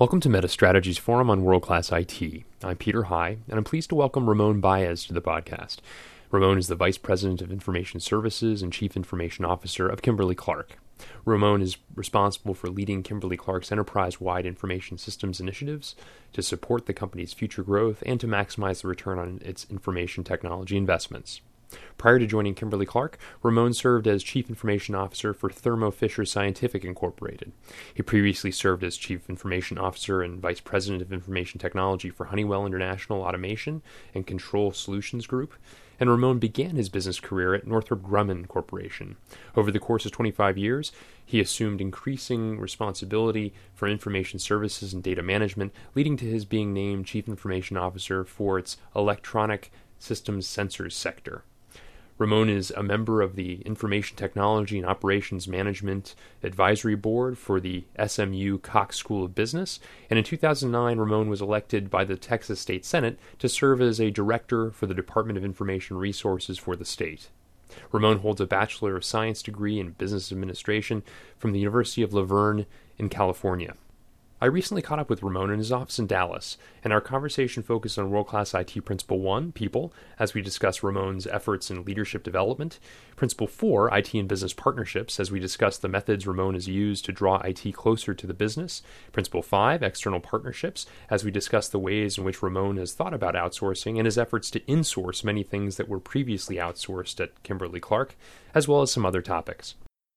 Welcome to MetaStrategy's Forum on World-Class IT. I'm Peter High, and I'm pleased to welcome Ramon Baez to the podcast. Ramon is the Vice President of Information Services and Chief Information Officer of Kimberly-Clark. Ramon is responsible for leading Kimberly-Clark's enterprise-wide information systems initiatives to support the company's future growth and to maximize the return on its information technology investments. Prior to joining Kimberly-Clark, Ramon served as Chief Information Officer for Thermo Fisher Scientific Incorporated. He previously served as Chief Information Officer and Vice President of Information Technology for Honeywell International Automation and Control Solutions Group, and Ramon began his business career at Northrop Grumman Corporation. Over the course of 25 years, he assumed increasing responsibility for information services and data management, leading to his being named Chief Information Officer for its Electronic Systems Sensors sector. Ramon is a member of the Information Technology and Operations Management Advisory Board for the SMU Cox School of Business, and in 2009, Ramon was elected by the Texas State Senate to serve as a director for the Department of Information Resources for the state. Ramon holds a Bachelor of Science degree in Business Administration from the University of La Verne in California. I recently caught up with Ramon in his office in Dallas, and our conversation focused on World-Class IT Principle 1, People, as we discuss Ramon's efforts in leadership development, Principle 4, IT and Business Partnerships, as we discuss the methods Ramon has used to draw IT closer to the business, Principle 5, External Partnerships, as we discuss the ways in which Ramon has thought about outsourcing and his efforts to insource many things that were previously outsourced at Kimberly-Clark, as well as some other topics.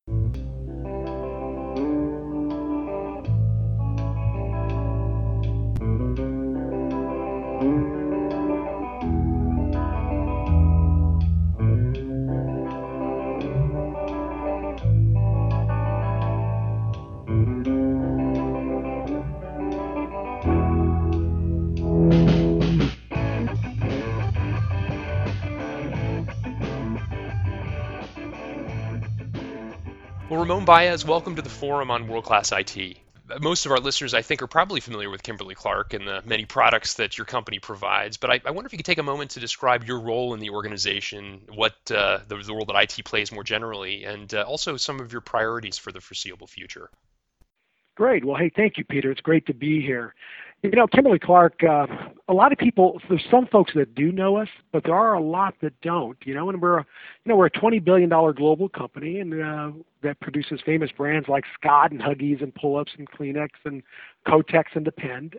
Well, Ramon Baez, welcome to the Forum on World-Class IT. Most of our listeners, I think, are probably familiar with Kimberly-Clark and the many products that your company provides, but I wonder if you could take a moment to describe your role in the organization, what the role that IT plays more generally, and also some of your priorities for the foreseeable future. Great. Well, hey, thank you, Peter. It's great to be here. You know, Kimberly-Clark, a lot of people, there's some folks that do know us, but there are a lot that don't, and we're a $20 billion global company and that produces famous brands like Scott and Huggies and Pull-Ups and Kleenex and Kotex and Depend.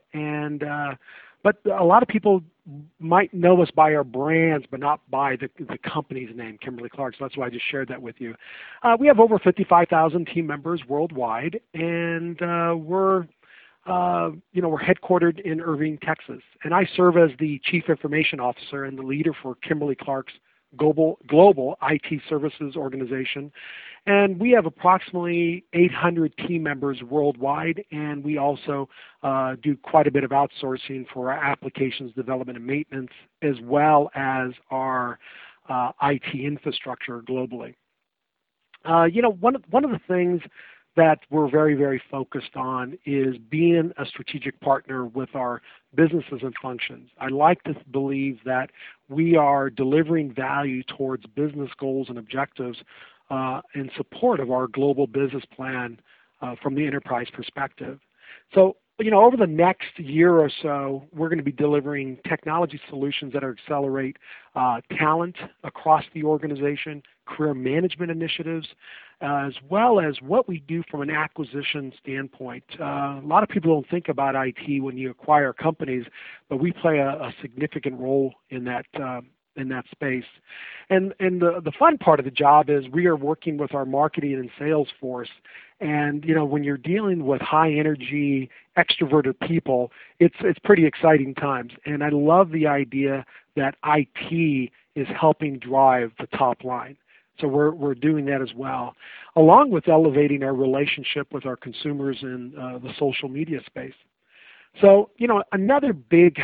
But a lot of people might know us by our brands, but not by the company's name, Kimberly-Clark. So that's why I just shared that with you. We have over 55,000 team members worldwide, and we're headquartered in Irving, Texas. And I serve as the Chief Information Officer and the leader for Kimberly-Clark's global IT services organization. And we have approximately 800 team members worldwide, and we also do quite a bit of outsourcing for our applications development and maintenance, as well as our IT infrastructure globally. One of the things that we're very, very focused on is being a strategic partner with our businesses and functions. I like to believe that we are delivering value towards business goals and objectives in support of our global business plan from the enterprise perspective. So, over the next year or so, we're going to be delivering technology solutions that accelerate talent across the organization, career management initiatives, as well as what we do from an acquisition standpoint. A lot of people don't think about IT when you acquire companies, but we play a significant role in that space. And the fun part of the job is we are working with our marketing and sales force. And, when you're dealing with high energy, extroverted people, it's pretty exciting times. And I love the idea that IT is helping drive the top line. So we're doing that as well, along with elevating our relationship with our consumers in the social media space. So, another big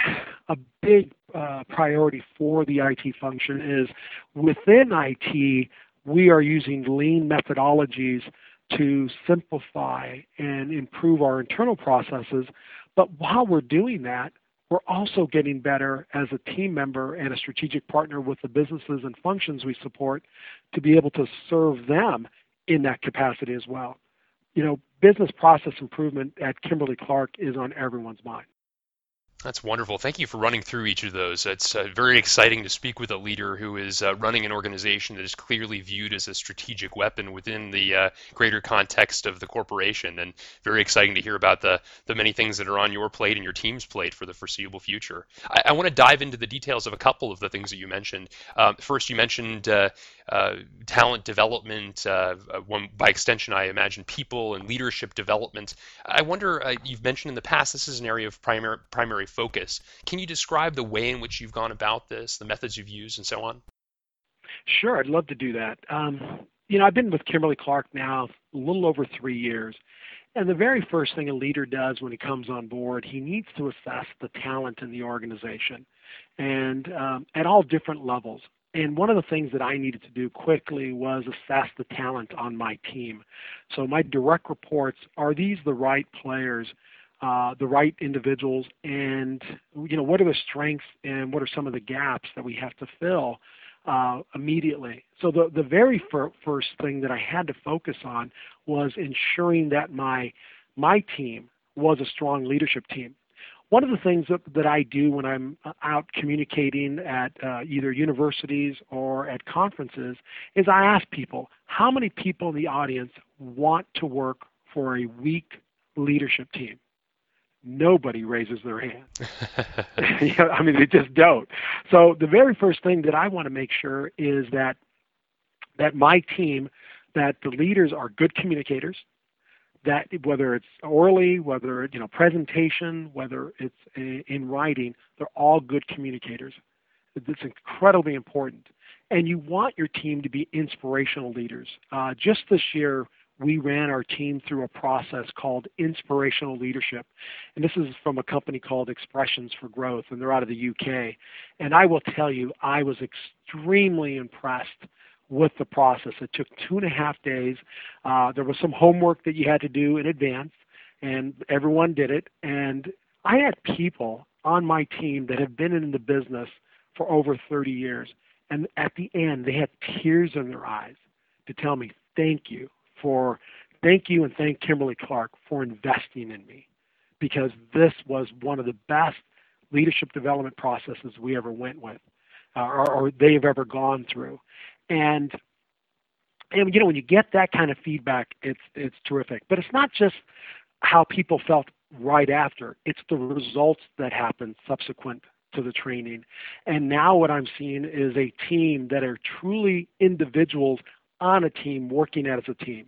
priority for the IT function is within IT, we are using lean methodologies to simplify and improve our internal processes. But while we're doing that, we're also getting better as a team member and a strategic partner with the businesses and functions we support to be able to serve them in that capacity as well. business process improvement at Kimberly-Clark is on everyone's mind. That's wonderful. Thank you for running through each of those. It's very exciting to speak with a leader who is running an organization that is clearly viewed as a strategic weapon within the greater context of the corporation, and very exciting to hear about the many things that are on your plate and your team's plate for the foreseeable future. I want to dive into the details of a couple of the things that you mentioned. First, you mentioned talent development, by extension, I imagine people and leadership development. I wonder, you've mentioned in the past this is an area of primary focus. Can you describe the way in which you've gone about this, the methods you've used, and so on? Sure, I'd love to do that. I've been with Kimberly-Clark now a little over 3 years, and the very first thing a leader does when he comes on board, he needs to assess the talent in the organization, and at all different levels. And one of the things that I needed to do quickly was assess the talent on my team. So my direct reports, are these the right players, the right individuals, and what are the strengths and what are some of the gaps that we have to fill immediately. So the very first thing that I had to focus on was ensuring that my team was a strong leadership team. One of the things that I do when I'm out communicating at either universities or at conferences is I ask people, how many people in the audience want to work for a weak leadership team? Nobody raises their hand. They just don't. So the very first thing that I want to make sure is that my team, that the leaders are good communicators, that whether it's orally, whether it's presentation, whether it's in writing, they're all good communicators. It's incredibly important. And you want your team to be inspirational leaders. Just this year, we ran our team through a process called inspirational leadership. And this is from a company called Expressions for Growth, and they're out of the UK. And I will tell you, I was extremely impressed with the process. It took 2.5 days. There was some homework that you had to do in advance, and everyone did it. And I had people on my team that have been in the business for over 30 years. And at the end, they had tears in their eyes to tell me, thank you and thank Kimberly-Clark for investing in me, because this was one of the best leadership development processes we ever went with, or they've ever gone through. And when you get that kind of feedback, it's terrific. But it's not just how people felt right after; it's the results that happened subsequent to the training. And now what I'm seeing is a team that are truly individuals on a team working as a team,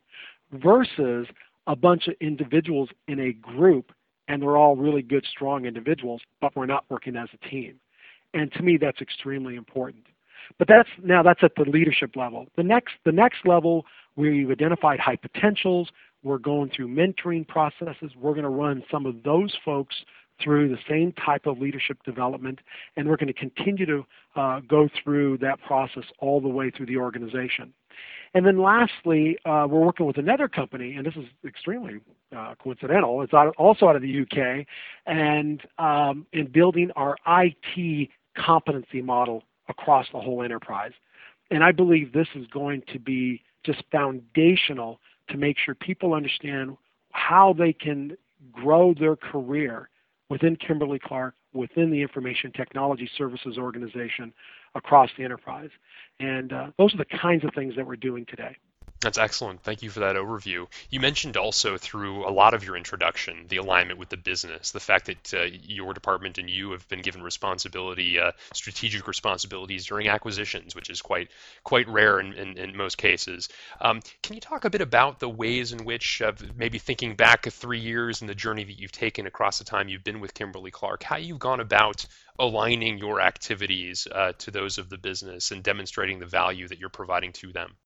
versus a bunch of individuals in a group, and they're all really good, strong individuals, but we're not working as a team. And to me, that's extremely important. But that's at the leadership level. The next level, where you've identified high potentials, we're going through mentoring processes. We're going to run some of those folks through the same type of leadership development, and we're going to continue to go through that process all the way through the organization. And then lastly, we're working with another company, and this is extremely coincidental. It's also out of the UK, and in building our IT competency model across the whole enterprise. And I believe this is going to be just foundational to make sure people understand how they can grow their career within Kimberly-Clark, within the Information Technology Services organization, across the enterprise. And those are the kinds of things that we're doing today. That's excellent. Thank you for that overview. You mentioned also through a lot of your introduction the alignment with the business, the fact that your department and you have been given responsibility, strategic responsibilities during acquisitions, which is quite rare in most cases. Can you talk a bit about the ways in which, maybe thinking back 3 years and the journey that you've taken across the time you've been with Kimberly-Clark, how you've gone about aligning your activities to those of the business and demonstrating the value that you're providing to them?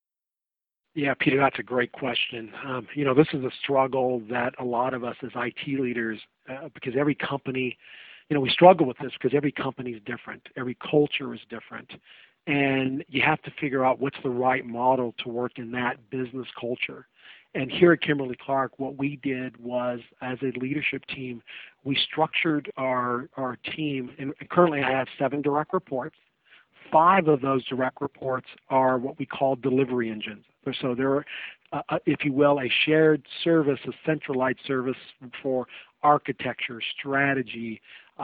Yeah, Peter, that's a great question. This is a struggle that a lot of us as IT leaders, because every company, we struggle with this because every company is different. Every culture is different. And you have to figure out what's the right model to work in that business culture. And here at Kimberly-Clark, what we did was, as a leadership team, we structured our team, and currently I have 7 direct reports. 5 of those direct reports are what we call delivery engines. So they're, if you will, a shared service, a centralized service for architecture, strategy,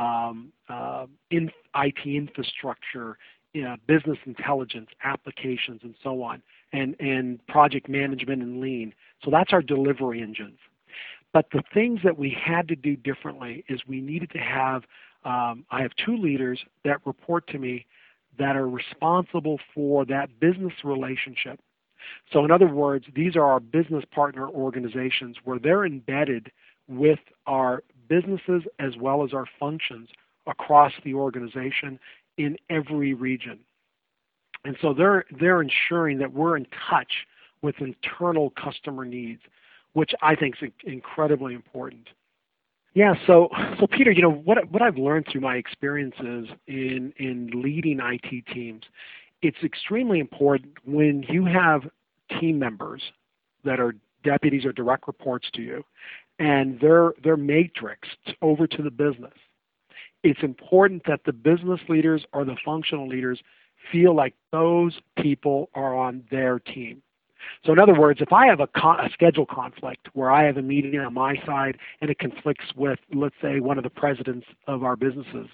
IT infrastructure, business intelligence, applications, and so on, and project management and lean. So that's our delivery engines. But the things that we had to do differently is we needed to have, I have 2 leaders that report to me that are responsible for that business relationship. So in other words, these are our business partner organizations where they're embedded with our businesses as well as our functions across the organization in every region. And so they're ensuring that we're in touch with internal customer needs, which I think is incredibly important. Yeah, so Peter, what I've learned through my experiences in leading IT teams, it's extremely important when you have team members that are deputies or direct reports to you, and they're matrixed over to the business. It's important that the business leaders or the functional leaders feel like those people are on their team. So in other words, if I have a schedule conflict where I have a meeting on my side and it conflicts with, let's say, one of the presidents of our businesses,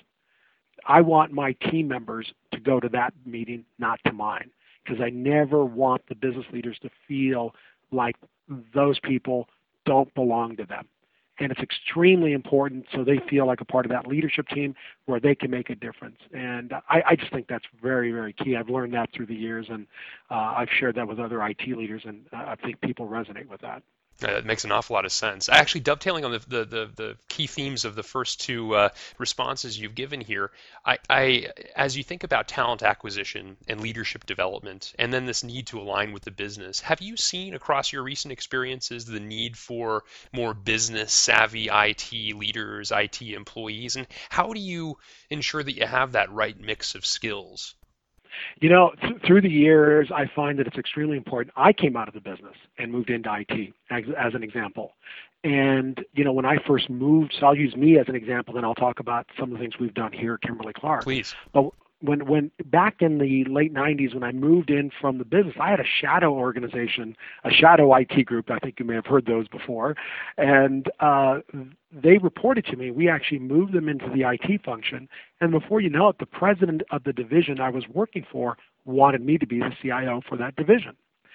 I want my team members to go to that meeting, not to mine, because I never want the business leaders to feel like those people don't belong to them. And it's extremely important so they feel like a part of that leadership team where they can make a difference. And I just think that's very, very key. I've learned that through the years, and I've shared that with other IT leaders, and I think people resonate with that. That makes an awful lot of sense. Actually, dovetailing on the key themes of the first 2 responses you've given here, I as you think about talent acquisition and leadership development, and then this need to align with the business, have you seen across your recent experiences the need for more business savvy IT leaders, IT employees, and how do you ensure that you have that right mix of skills? Through the years, I find that it's extremely important. I came out of the business and moved into IT as an example. And, when I first moved, so I'll use me as an example, then I'll talk about some of the things we've done here at Kimberly-Clark. Please. But when back in the late 90s, when I moved in from the business, I had a shadow organization, a shadow IT group. I think you may have heard those before. And they reported to me. We actually moved them into the IT function. And before you know it, the president of the division I was working for wanted me to be the CIO for that division.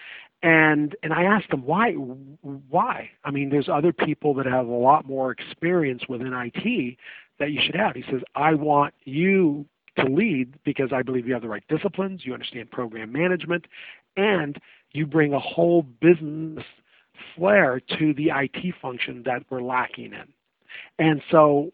And I asked him, why? I mean, there's other people that have a lot more experience within IT that you should have. He says, I want you to lead because I believe you have the right disciplines, you understand program management, and you bring a whole business flair to the IT function that we're lacking in. And so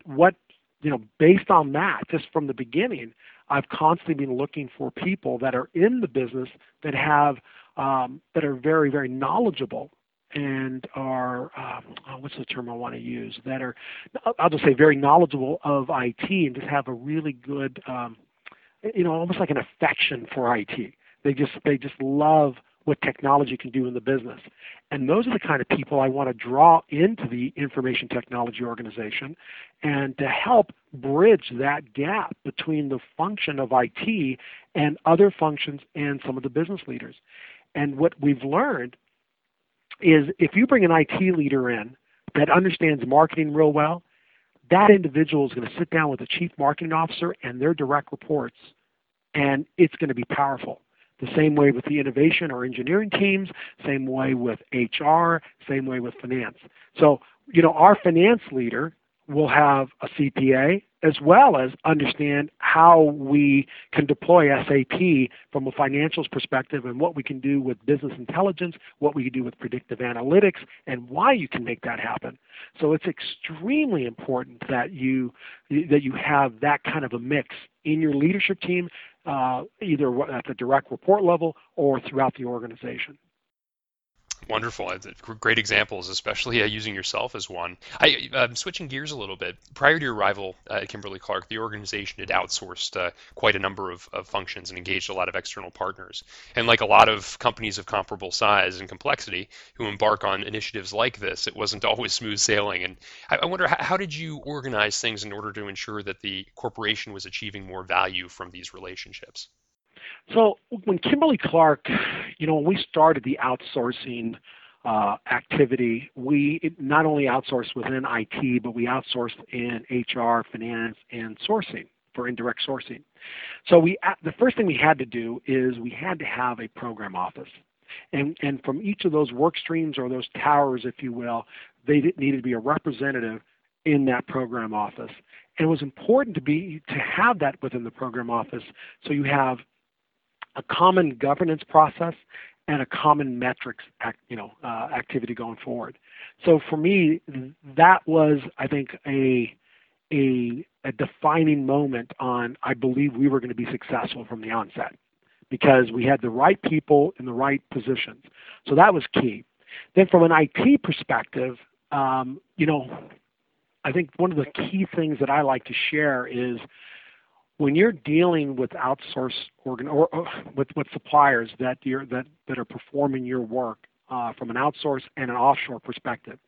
based on that, just from the beginning, I've constantly been looking for people that are in the business that have that are very, very knowledgeable and are, what's the term I want to use, that are, I'll just say very knowledgeable of IT and just have a really good, almost like an affection for IT. They just love what technology can do in the business. And those are the kind of people I want to draw into the information technology organization and to help bridge that gap between the function of IT and other functions and some of the business leaders. And what we've learned is if you bring an IT leader in that understands marketing real well, that individual is going to sit down with the chief marketing officer and their direct reports, and it's going to be powerful. The same way with the innovation or engineering teams, same way with HR, same way with finance. So, our finance leader will have a CPA as well as understand how we can deploy SAP from a financials perspective and what we can do with business intelligence, what we can do with predictive analytics, and why you can make that happen. So it's extremely important that you have that kind of a mix in your leadership team, either at the direct report level or throughout the organization. Wonderful. Great examples, especially using yourself as one. Switching gears a little bit. Prior to your arrival at Kimberly-Clark, the organization had outsourced quite a number of functions and engaged a lot of external partners. And like a lot of companies of comparable size and complexity who embark on initiatives like this, it wasn't always smooth sailing. And I wonder, how did you organize things in order to ensure that the corporation was achieving more value from these relationships? So when Kimberly-Clark, when we started the outsourcing activity, we not only outsourced within IT, but we outsourced in HR, finance, and sourcing for indirect sourcing. So the first thing we had to do is we had to have a program office. And from each of those work streams or those towers, if you will, they needed to be a representative in that program office. And it was important to have that within the program office so you have a common governance process and a common metrics activity going forward. So for me, that was, I think, a defining moment on, I believe we were going to be successful from the onset because we had the right people in the right positions. So that was key. Then from an IT perspective, I think one of the key things that I like to share is when you're dealing with outsource or with suppliers that are performing your work from an outsource and an offshore perspective,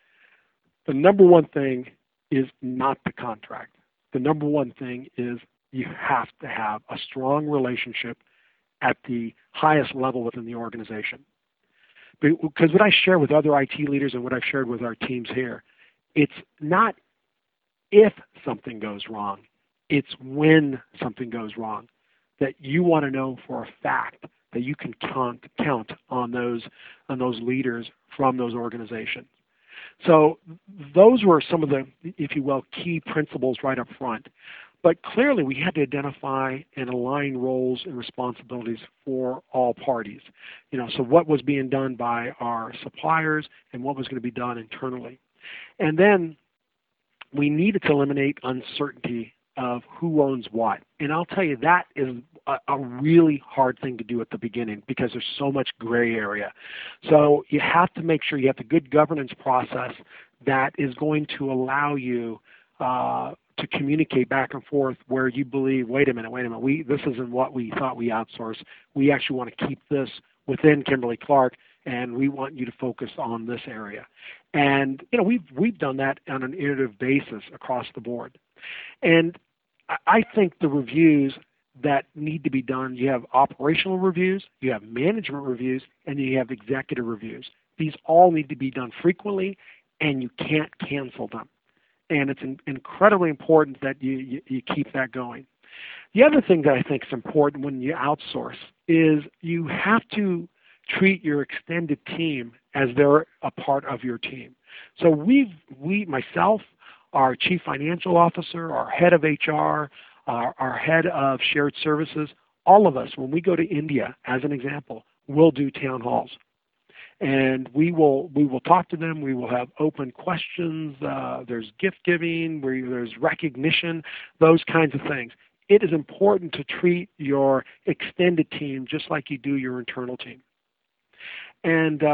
the number one thing is not the contract. The number one thing is you have to have a strong relationship at the highest level within the organization. Because what I share with other IT leaders and what I've shared with our teams here, it's not if something goes wrong. It's when something goes wrong that you want to know for a fact that you can count on those leaders from those organizations. So those were some of the, if you will, key principles right up front. But clearly we had to identify and align roles and responsibilities for all parties. So what was being done by our suppliers and what was going to be done internally. And then we needed to eliminate uncertainty of who owns what. And I'll tell you, that is a really hard thing to do at the beginning because there's so much gray area. So you have to make sure you have the good governance process that is going to allow you to communicate back and forth where you believe, wait a minute, this isn't what we thought we outsourced. We actually want to keep this within Kimberly-Clark, and we want you to focus on this area. And we've done that on an iterative basis across the board. And I think the reviews that need to be done, you have operational reviews, you have management reviews, and you have executive reviews. These all need to be done frequently, and you can't cancel them. And it's incredibly important that you keep that going. The other thing that I think is important when you outsource is you have to treat your extended team as they're a part of your team. So myself, our chief financial officer, our head of HR, our head of shared services, all of us, when we go to India, as an example, we'll do town halls. And we will talk to them. We will have open questions. There's gift giving, there's recognition, those kinds of things. It is important to treat your extended team just like you do your internal team. And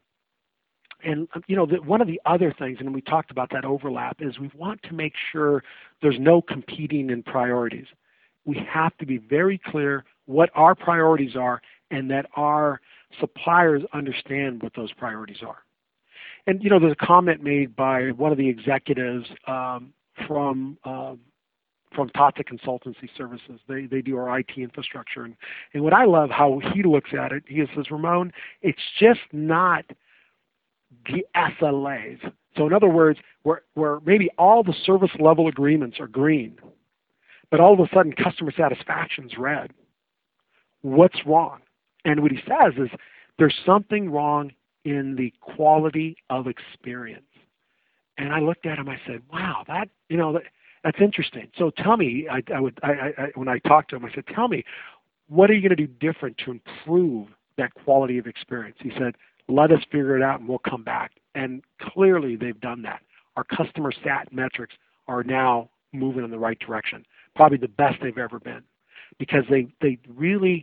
one of the other things, and we talked about that overlap, is we want to make sure there's no competing in priorities. We have to be very clear what our priorities are and that our suppliers understand what those priorities are. And, there's a comment made by one of the executives from Tata Consultancy Services. They do our IT infrastructure. And what I love how he looks at it, he says, Ramon, it's just not the SLAs. So in other words, where maybe all the service level agreements are green, but all of a sudden customer satisfaction's red. What's wrong? And what he says is there's something wrong in the quality of experience. And I looked at him, I said, wow, that's interesting. So tell me, when I talked to him, I said, tell me, what are you going to do different to improve that quality of experience? He said, let us figure it out and we'll come back. And clearly they've done that. Our customer sat metrics are now moving in the right direction, probably the best they've ever been, because they really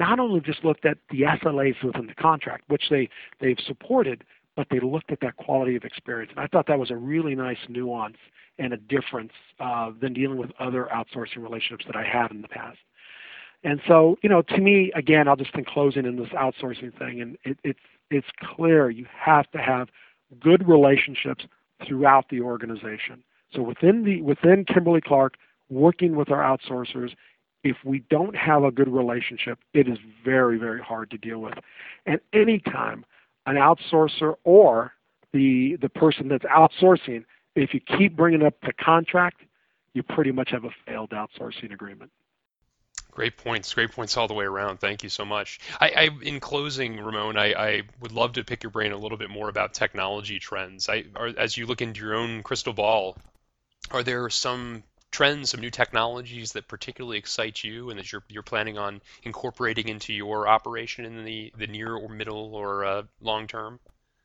not only just looked at the SLAs within the contract, which they've supported, but they looked at that quality of experience. And I thought that was a really nice nuance and a difference than dealing with other outsourcing relationships that I had in the past. And so, to me, again, I'll just in closing in this outsourcing thing, and it's clear you have to have good relationships throughout the organization. So within Kimberly-Clark, working with our outsourcers, if we don't have a good relationship, it is very, very hard to deal with. And anytime an outsourcer or the person that's outsourcing, if you keep bringing up the contract, you pretty much have a failed outsourcing agreement. Great points all the way around. Thank you so much. In closing, Ramon, I would love to pick your brain a little bit more about technology trends. As you look into your own crystal ball, are there some trends, some new technologies that particularly excite you and that you're planning on incorporating into your operation in the near or middle or long term?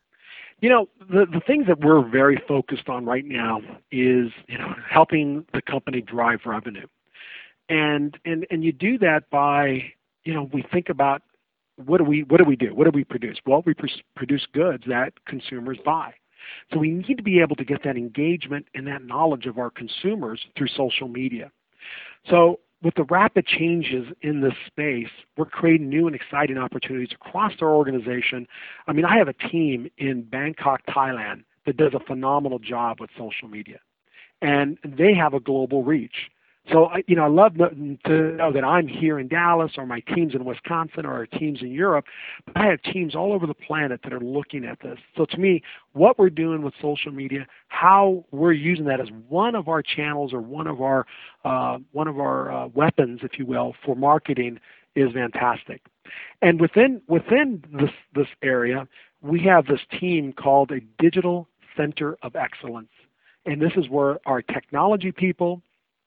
The things that we're very focused on right now is, helping the company drive revenue. And you do that by, we think about what do we do? What do we produce? Well, we produce goods that consumers buy. So we need to be able to get that engagement and that knowledge of our consumers through social media. So with the rapid changes in this space, we're creating new and exciting opportunities across our organization. I mean, I have a team in Bangkok, Thailand that does a phenomenal job with social media, and they have a global reach. So, I love to know that I'm here in Dallas, or my team's in Wisconsin, or our team's in Europe. But I have teams all over the planet that are looking at this. So to me, what we're doing with social media, how we're using that as one of our channels or one of our weapons, if you will, for marketing is fantastic. And within this area, we have this team called a Digital Center of Excellence. And this is where our technology people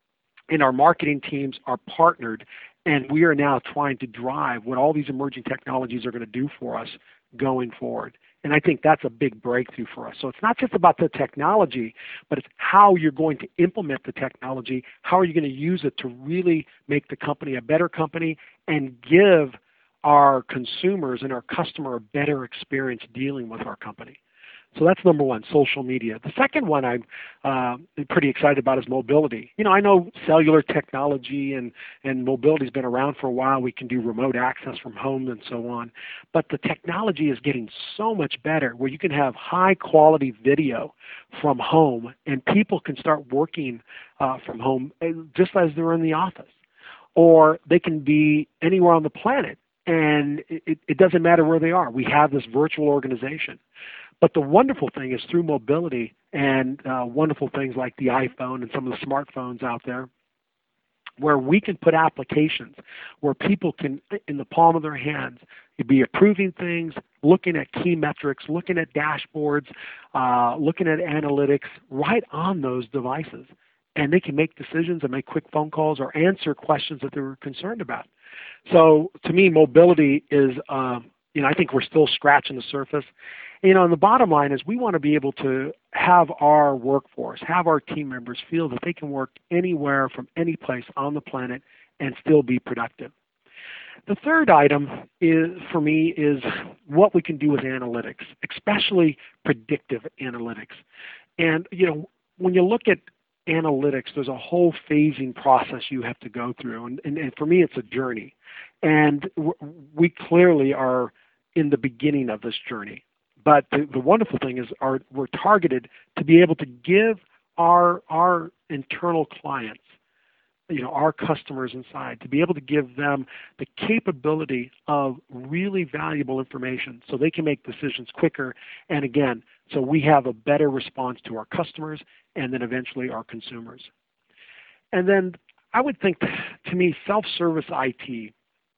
and our marketing teams are partnered, and we are now trying to drive what all these emerging technologies are going to do for us going forward. And I think that's a big breakthrough for us. So it's not just about the technology, but it's how you're going to implement the technology, how are you going to use it to really make the company a better company and give our consumers and our customer a better experience dealing with our company. So that's number one, social media. The second one I'm pretty excited about is mobility. I know cellular technology and mobility has been around for a while. We can do remote access from home and so on. But the technology is getting so much better where you can have high quality video from home and people can start working from home just as they're in the office. Or they can be anywhere on the planet and it doesn't matter where they are. We have this virtual organization. But the wonderful thing is through mobility and wonderful things like the iPhone and some of the smartphones out there, where we can put applications where people can, in the palm of their hands, be approving things, looking at key metrics, looking at dashboards, looking at analytics right on those devices. And they can make decisions and make quick phone calls or answer questions that they're concerned about. So to me, mobility is, I think we're still scratching the surface. And the bottom line is we want to be able to have our workforce, have our team members feel that they can work anywhere from any place on the planet and still be productive. The third item for me is what we can do with analytics, especially predictive analytics. And, when you look at analytics, there's a whole phasing process you have to go through. And for me, it's a journey. And we clearly are in the beginning of this journey. But the wonderful thing is we're targeted to be able to give our internal clients, our customers inside, to be able to give them the capability of really valuable information so they can make decisions quicker. And again, so we have a better response to our customers and then eventually our consumers. And then I would think, to me, self-service IT.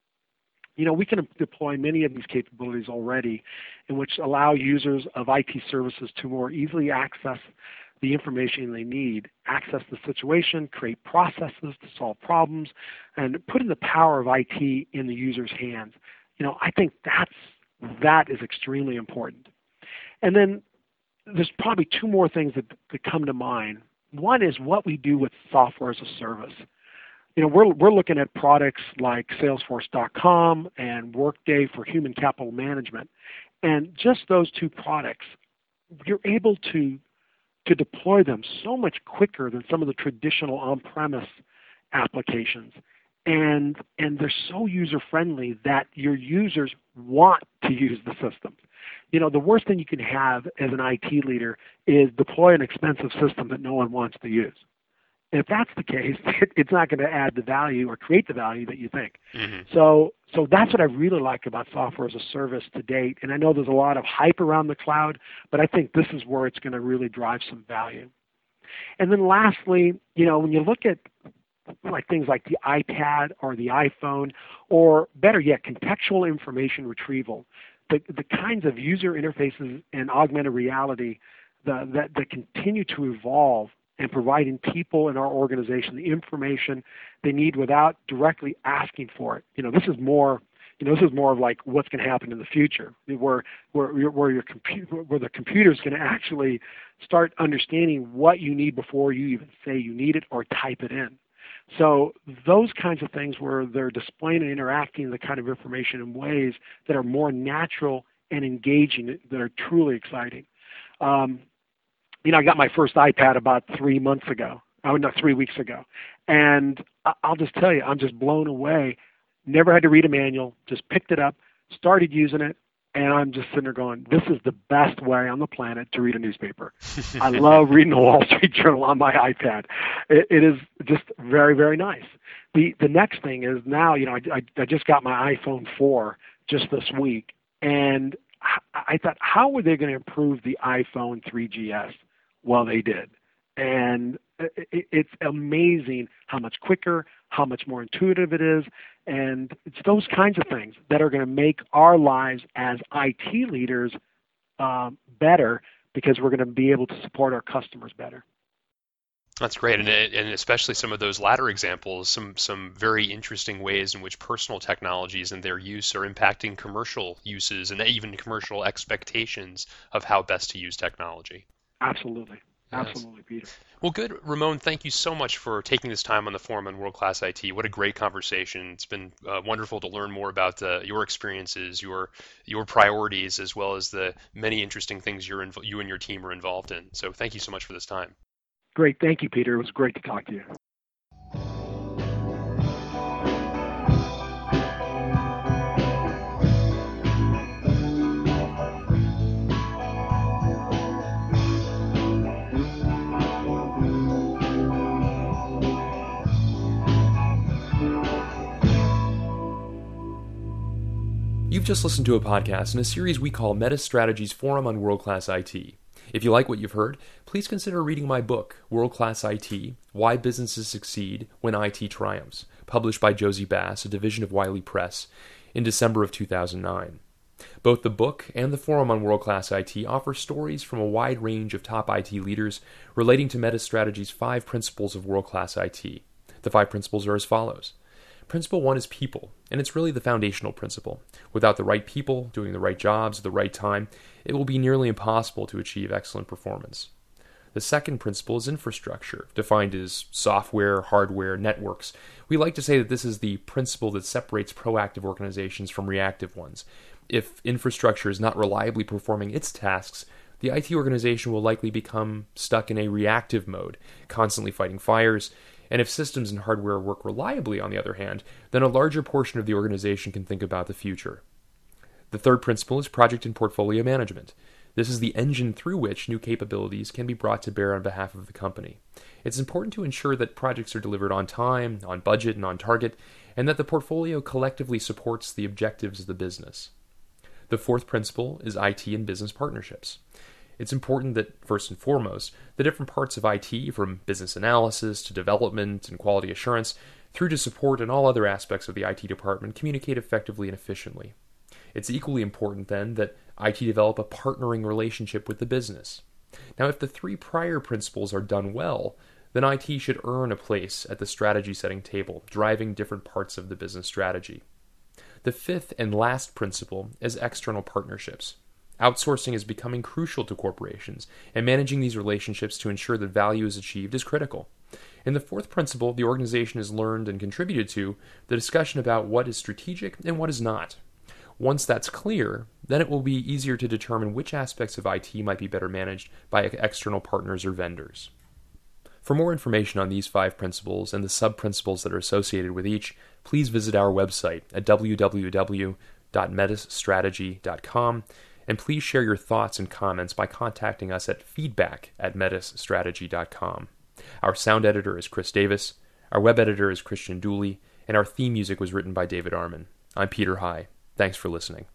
We can deploy many of these capabilities already in which allow users of IT services to more easily access the information they need, access the situation, create processes to solve problems, and putting the power of IT in the user's hands. I think that is extremely important. And then there's probably two more things that come to mind. One is what we do with software as a service. we're looking at products like Salesforce.com and Workday for human capital management, and just those two products, you're able to deploy them so much quicker than some of the traditional on-premise applications. And they're so user-friendly that your users want to use the system. The worst thing you can have as an IT leader is deploy an expensive system that no one wants to use. If that's the case, it's not going to add the value or create the value that you think. Mm-hmm. So that's what I really like about software as a service to date. And I know there's a lot of hype around the cloud, but I think this is where it's going to really drive some value. And then lastly, when you look at like things like the iPad or the iPhone, or better yet, contextual information retrieval, the kinds of user interfaces and augmented reality that continue to evolve and providing people in our organization the information they need without directly asking for it. This is more of like what's going to happen in the future, where the computer's going to actually start understanding what you need before you even say you need it or type it in. So those kinds of things where they're displaying and interacting the kind of information in ways that are more natural and engaging, that are truly exciting. I got my first iPad about 3 weeks ago. And I'll just tell you, I'm just blown away. Never had to read a manual, just picked it up, started using it, and I'm just sitting there going, this is the best way on the planet to read a newspaper. I love reading the Wall Street Journal on my iPad. It is just very, very nice. The next thing is now, I just got my iPhone 4 just this week, and I thought, how were they going to improve the iPhone 3GS? Well, they did. And it's amazing how much quicker, how much more intuitive it is. And it's those kinds of things that are going to make our lives as IT leaders better, because we're going to be able to support our customers better. That's great, and especially some of those latter examples, some very interesting ways in which personal technologies and their use are impacting commercial uses and even commercial expectations of how best to use technology. Absolutely. Yes. Absolutely, Peter. Well, good. Ramon, thank you so much for taking this time on the Forum on World Class IT. What a great conversation. It's been wonderful to learn more about your experiences, your priorities, as well as the many interesting things you and your team are involved in. So thank you so much for this time. Great. Thank you, Peter. It was great to talk to you. You've just listened to a podcast in a series we call Meta Strategies Forum on World Class IT. If you like what you've heard, please consider reading my book, World Class IT, Why Businesses Succeed When IT Triumphs, published by Josie Bass, a division of Wiley Press, in December of 2009. Both the book and the Forum on World Class IT offer stories from a wide range of top IT leaders relating to Meta Strategies' 5 principles of world class IT. The 5 principles are as follows. Principle 1 is people, and it's really the foundational principle. Without the right people doing the right jobs at the right time, it will be nearly impossible to achieve excellent performance. The second principle is infrastructure, defined as software, hardware, networks. We like to say that this is the principle that separates proactive organizations from reactive ones. If infrastructure is not reliably performing its tasks, the IT organization will likely become stuck in a reactive mode, constantly fighting fires. And if systems and hardware work reliably, on the other hand, then a larger portion of the organization can think about the future. The third principle is project and portfolio management. This is the engine through which new capabilities can be brought to bear on behalf of the company. It's important to ensure that projects are delivered on time, on budget, and on target, and that the portfolio collectively supports the objectives of the business. The fourth principle is IT and business partnerships. It's important that, first and foremost, the different parts of IT, from business analysis to development and quality assurance, through to support and all other aspects of the IT department, communicate effectively and efficiently. It's equally important, then, that IT develop a partnering relationship with the business. Now, if the 3 prior principles are done well, then IT should earn a place at the strategy-setting table, driving different parts of the business strategy. The 5th and last principle is external partnerships. Outsourcing is becoming crucial to corporations, and managing these relationships to ensure that value is achieved is critical. In the fourth principle, the organization has learned and contributed to the discussion about what is strategic and what is not. Once that's clear, then it will be easier to determine which aspects of IT might be better managed by external partners or vendors. For more information on these 5 principles and the sub-principles that are associated with each, please visit our website at www.metisstrategy.com, and please share your thoughts and comments by contacting us at feedback@metisstrategy.com. Our sound editor is Chris Davis, our web editor is Christian Dooley, and our theme music was written by David Arman. I'm Peter High. Thanks for listening.